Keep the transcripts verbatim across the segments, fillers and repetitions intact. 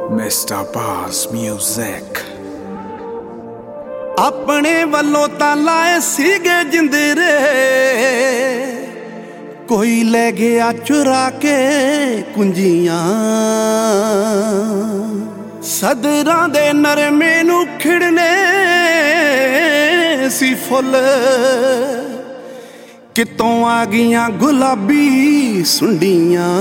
Mister ਬਾਸ music. ਆਪਣੇ ਵੱਲੋਂ ਤਾਂ ਲਾਏ ਸੀਗੇ ਜਿੰਦਰੇ, ਕੋਈ ਲੈ ਗਿਆ ਚੁਰਾ ਕੇ ਕੁੰਜੀਆਂ। ਸਦਰਾਂ ਦੇ ਨਰਮੇ ਨੂੰ ਖਿੜਨੇ ਸੀ ਫੁੱਲ, ਕਿਤੋਂ ਆ ਗਈਆਂ ਗੁਲਾਬੀ ਸੁੰਡੀਆਂ।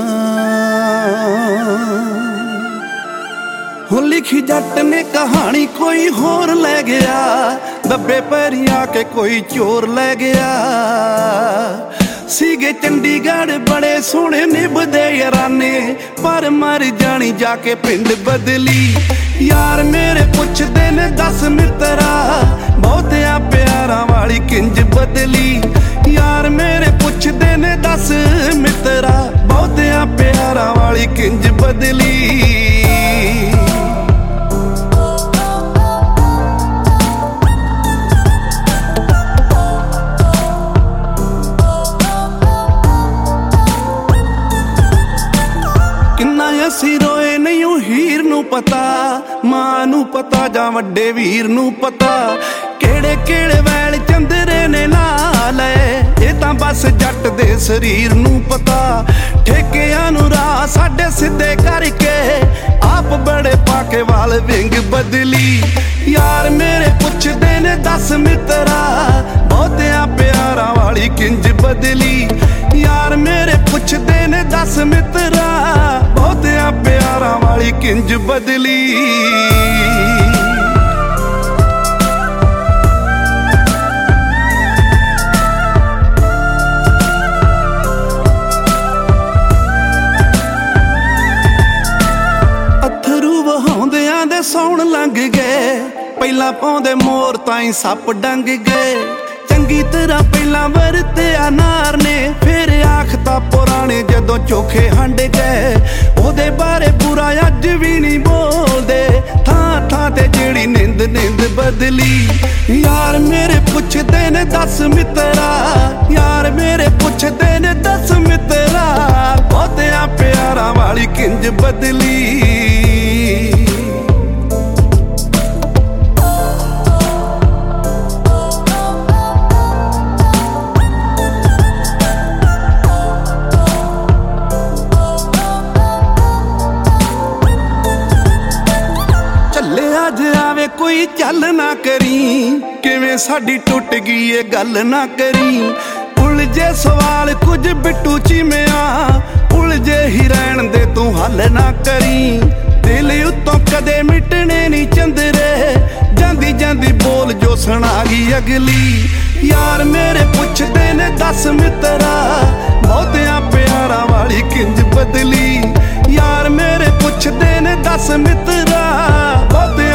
ਹੋ ਲਿਖੀ ਜੱਟ ਨੇ ਕਹਾਣੀ ਕੋਈ ਹੋਰ ਲੈ ਗਿਆ, ਦੱਬੇ ਪੈਰੀ ਆ ਕੇ ਕੋਈ ਚੋਰ ਲੈ ਗਿਆ। ਸੀਗੇ ਚੰਡੀਗੜ੍ਹ ਬੜੇ ਸੋਹਣੇ ਨਿਭਦੇ ਯਾਰਾਨੇ, ਪਰ ਮਰ ਜਾਣੀ ਜਾ ਕੇ ਪਿੰਡ ਬਦਲੀ। ਯਾਰ ਮੇਰੇ ਪੁੱਛਦੇ ਨੇ ਦਸ ਮਿੱਤਰਾ, ਬਹੁਤਿਆਂ ਪਿਆਰਾਂ ਵਾਲੀ ਕਿੰਜ ਬਦਲੀ। ਯਾਰ ਮੇਰੇ ਪੁੱਛਦੇ ਨੇ ਦਸ ਮਿੱਤਰਾ, ਬਹੁਤਿਆਂ ਪਿਆਰਾਂ ਵਾਲੀ ਕਿੰਜ ਬਦਲੀ। ਅਸੀਂ ਰੋਏ ਨਹੀਂ ਹੀਰ ਨੂੰ ਪਤਾ, ਮਾਂ ਨੂੰ ਪਤਾ ਜਾਂ ਵੱਡੇ ਵੀਰ ਨੂੰ ਪਤਾ। ਕਿਹੜੇ ਕਿਹੜੇ ਵੈਲ ਚੰਦਰੇ ਨੇ ਲਾ ਲਏ, ਇਹ ਤਾਂ ਬਸ ਜੱਟ ਦੇ ਸਰੀਰ ਨੂੰ ਪਤਾ। ਠੇਕਿਆਂ ਨੂੰ ਰਾਹ ਸਾਡੇ ਸਿੱਧੇ ਕਰਕੇ, ਆਪ ਬੜੇ ਪਾਕੇ ਵਾਲ ਵਿੰਗ ਬਦਲੀ। ਯਾਰ ਮੇਰੇ ਪੁੱਛਦੇ ਨੇ ਦਸ ਮਿੱਤਰਾ, ਬਹੁਤਿਆਂ ਪਿਆਰਾਂ ਵਾਲੀ ਕਿੰਜ ਬਦਲੀ। ਯਾਰ ਮੇਰੇ ਪੁੱਛਦੇ ਨੇ ਦਸ ਮਿੱਤਰਾ, ਬਹੁਤਿਆਂ ਪਿਆਰਾਂ ਵਾਲੀ ਕਿੰਜ ਬਦਲੀ। ਅਥਰੂ ਵਹਾਉਂਦਿਆਂ ਦੇ ਸੌਣ ਲੰਘ ਗਏ, ਪਹਿਲਾਂ ਪਾਉਂਦੇ ਮੋਰ ਤਾਈਂ ਸੱਪ ਡੰਗ ਗਏ। ਚੰਗੀ ਤਰ੍ਹਾਂ ਪਹਿਲਾਂ ਵਰਤਿਆ ਨਾਰ ਨੇ, ਫਿਰ ਆਖਤਾ ਪੁਰਾਣੇ ਜਦੋਂ ਚੋਖੇ ਹੰਡ ਗਏ। ਉਹਦੇ ਬਾਰੇ ਬੁਰਾ ਅੱਜ ਵੀ ਨਹੀਂ ਬੋਲਦੇ, ਥਾਂ ਥਾਂ ਤੇ ਜਿਹੜੀ ਨਿੰਦ ਨਿੰਦ ਬਦਲੀ। ਯਾਰ ਮੇਰੇ ਪੁੱਛਦੇ ਨੇ ਦਸ ਮਿੱਤਰਾ, ਯਾਰ ਮੇਰੇ ਪੁੱਛਦੇ ਨੇ ਦਸ ਮਿੱਤਰਾ, ਬਹੁਤਿਆਂ ਪਿਆਰਾਂ ਵਾਲੀ ਕਿੰਜ ਬਦਲੀ। ਅੱਜ ਆਵੇ ਕੋਈ ਚੱਲ ਨਾ ਕਰੀ, ਕਿਵੇਂ ਸਾਡੀ ਟੁੱਟ ਗਈ ਏ ਗੱਲ ਨਾ ਕਰੀ। ਉਲਝੇ ਸਵਾਲ ਕੁਝ ਬਿੱਟੂ ਚੀਮਿਆ, ਉਲਝੇ ਹੀ ਰਹਿਣ ਦੇ ਤੂੰ ਹੱਲ ਨਾ ਕਰੀ। ਦਿਲ ਉੱਤੋਂ ਕਦੇ ਮਿਟਣੇ ਨਹੀਂ ਚੰਦਰੇ, ਜਾਂਦੀ ਜਾਂਦੀ ਬੋਲ ਜੋ ਸੁਣਾ ਗਈ ਅਗਲੀ। ਯਾਰ ਮੇਰੇ ਪੁੱਛਦੇ ਨੇ ਦਸ ਮਿੱਤਰਾ, ਬਹੁਤਿਆਂ ਪਿਆਰਾਂ ਵਾਲੀ ਕਿੰਜ ਬਦਲੀ। ਯਾਰ ਮੇਰੇ ਪੁੱਛਦੇ ਨੇ ਦਸ ਮਿੱਤਰਾ, ਬਹੁਤਿਆਂ